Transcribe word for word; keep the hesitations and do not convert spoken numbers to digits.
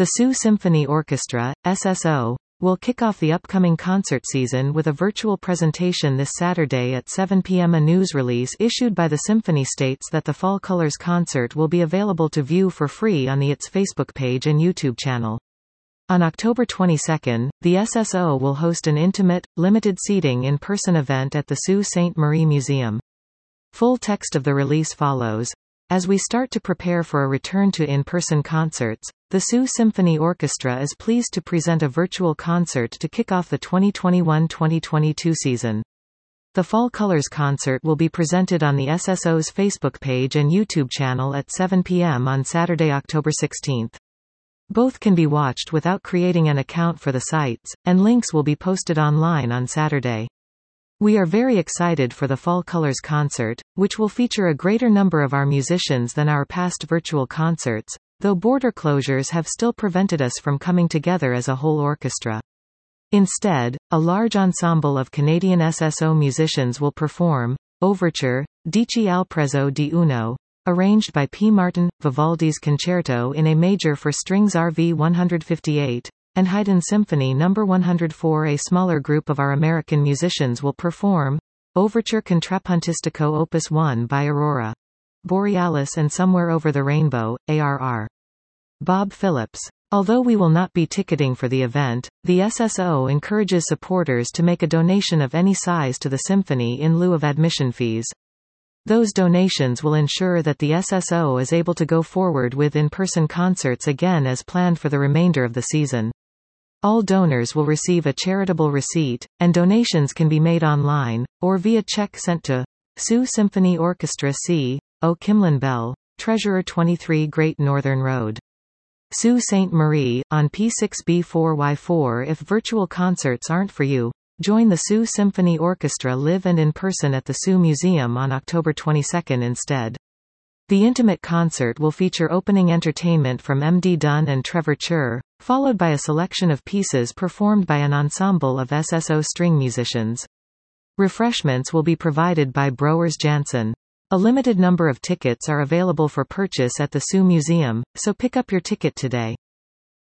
The Sioux Symphony Orchestra, S S O, will kick off the upcoming concert season with a virtual presentation this Saturday at seven p m A news release issued by the symphony states that the Fall Colors concert will be available to view for free on the its Facebook page and YouTube channel. On October twenty-second, the S S O will host an intimate, limited seating in-person event at the Sault Ste. Marie Museum. Full text of the release follows. As we start to prepare for a return to in-person concerts, the Sioux Symphony Orchestra is pleased to present a virtual concert to kick off the twenty twenty-one twenty twenty-two season. The Fall Colors concert will be presented on the S S O's Facebook page and YouTube channel at seven p m on Saturday, October sixteenth. Both can be watched without creating an account for the sites, and links will be posted online on Saturday. We are very excited for the Fall Colors concert, which will feature a greater number of our musicians than our past virtual concerts, though border closures have still prevented us from coming together as a whole orchestra. Instead, a large ensemble of Canadian S S O musicians will perform Overture, Dieci al prezzo di uno, arranged by P. Martin, Vivaldi's Concerto in A major for strings R V one fifty-eight, and Haydn Symphony number one oh four. A smaller group of our American musicians will perform Overture Contrapuntistico Opus one by Aurora Borealis and Somewhere Over the Rainbow, A R R Bob Phillips. Although we will not be ticketing for the event, the S S O encourages supporters to make a donation of any size to the symphony in lieu of admission fees. Those donations will ensure that the S S O is able to go forward with in-person concerts again as planned for the remainder of the season. All donors will receive a charitable receipt, and donations can be made online, or via check sent to Sioux Symphony Orchestra C. O. Kimlin Bell, Treasurer twenty-three Great Northern Road, Sault Ste. Marie, on P six B four Y four. If virtual concerts aren't for you, join the Sioux Symphony Orchestra live and in person at the Sioux Museum on October twenty-second instead. The intimate concert will feature opening entertainment from M D Dunn and Trevor Chur, followed by a selection of pieces performed by an ensemble of S S O string musicians. Refreshments will be provided by Brewers Jansen. A limited number of tickets are available for purchase at the Sioux Museum, so pick up your ticket today.